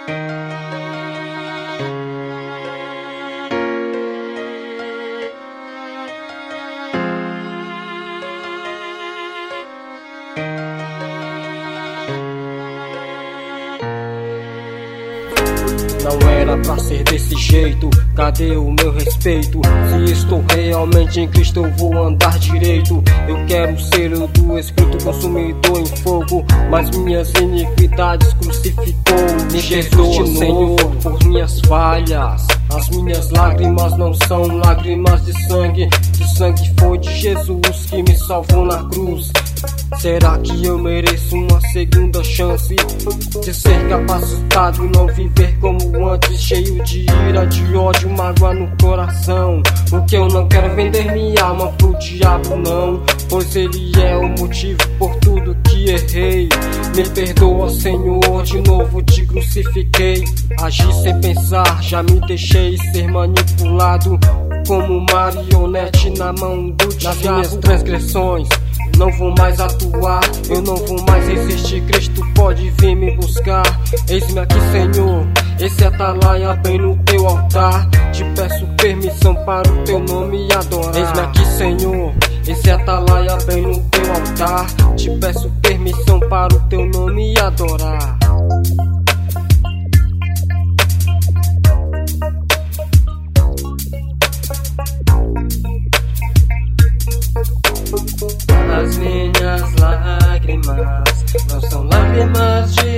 Não era pra ser desse jeito, cadê o meu respeito? Se estou realmente em Cristo eu vou andar direito. Eu quero ser o do Espírito consumidor em fogo, mas minhas iniquidades crucificou. Me perdoa, Senhor, por minhas falhas. As minhas lágrimas não são lágrimas de sangue foi de Jesus que me salvou na cruz. Será que eu mereço uma segunda chance de ser capacitado e não viver como antes, cheio de ira, de ódio, mágoa no coração? Porque eu não quero vender minha alma pro diabo, não, pois ele é o motivo por tudo que errei. Me perdoa, Senhor, de novo te crucifiquei. Agi sem pensar, já me deixei ser manipulado como marionete na mão do diabo. Nas minhas transgressões não vou mais atuar, eu não vou mais resistir. Cristo pode vir me buscar. Eis-me aqui, Senhor, esse atalaia bem no teu altar. Te peço permissão para o teu nome adorar. Eis-me aqui, Senhor, esse atalaia bem no teu altar. Te peço permissão para o teu nome adorar. As minhas lágrimas não são lágrimas de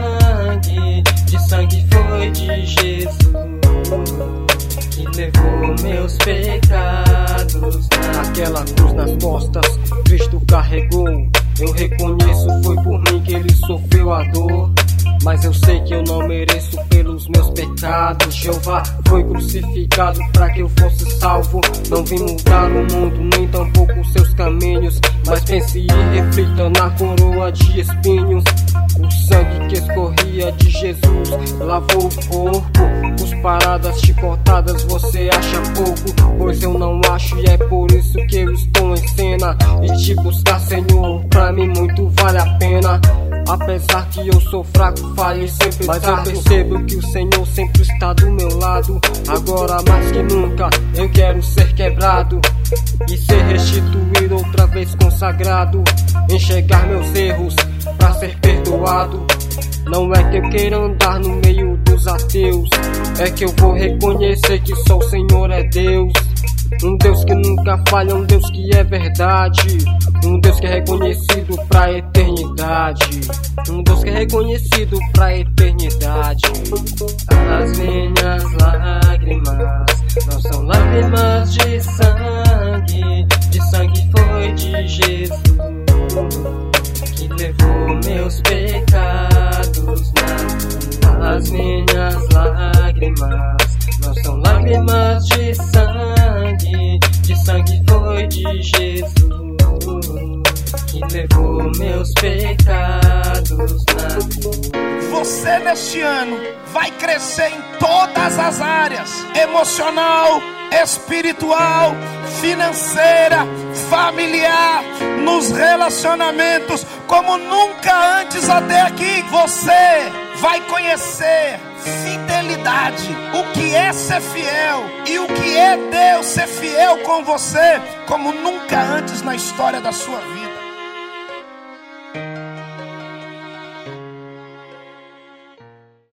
sangue foi de Jesus que levou meus pecados. Aquela cruz nas costas, Cristo carregou. Eu reconheço, foi por mim que ele sofreu a dor, mas eu sei que eu não mereço pelos meus pecados. Jeová foi crucificado para que eu fosse salvo. Não vim mudar o mundo, nem tampouco os seus caminhos, mas pense e reflita na coroa de espinhos. O sangue que escorria de Jesus lavou o corpo. Os paradas chicotadas você acha pouco, pois eu não acho, e é por isso que eu estou em cena. E te buscar, Senhor, pra mim muito vale a pena. Apesar que eu sou fraco, falho e sempre mas eu percebo que o Senhor sempre está do meu lado. Agora mais que nunca eu quero ser quebrado e ser restituído outra vez consagrado. Enxergar meus erros pra ser perdoado. Não é que eu queira andar no meio dos ateus, é que eu vou reconhecer que só o Senhor é Deus. Um Deus que nunca falha, um Deus que é verdade, um Deus que é reconhecido pra eternidade, um Deus que é reconhecido pra eternidade. As minhas lágrimas não são lágrimas de sangue foi de Jesus que levou meus pecados na cruz. As minhas lágrimas não são lágrimas de sangue foi de Jesus que levou meus pecados na cruz. Você neste ano vai crescer em todas as áreas: emocional, espiritual, financeira, familiar, nos relacionamentos, como nunca antes até aqui. Você vai conhecer fidelidade, o que é ser fiel e o que é Deus ser fiel com você, como nunca antes na história da sua vida.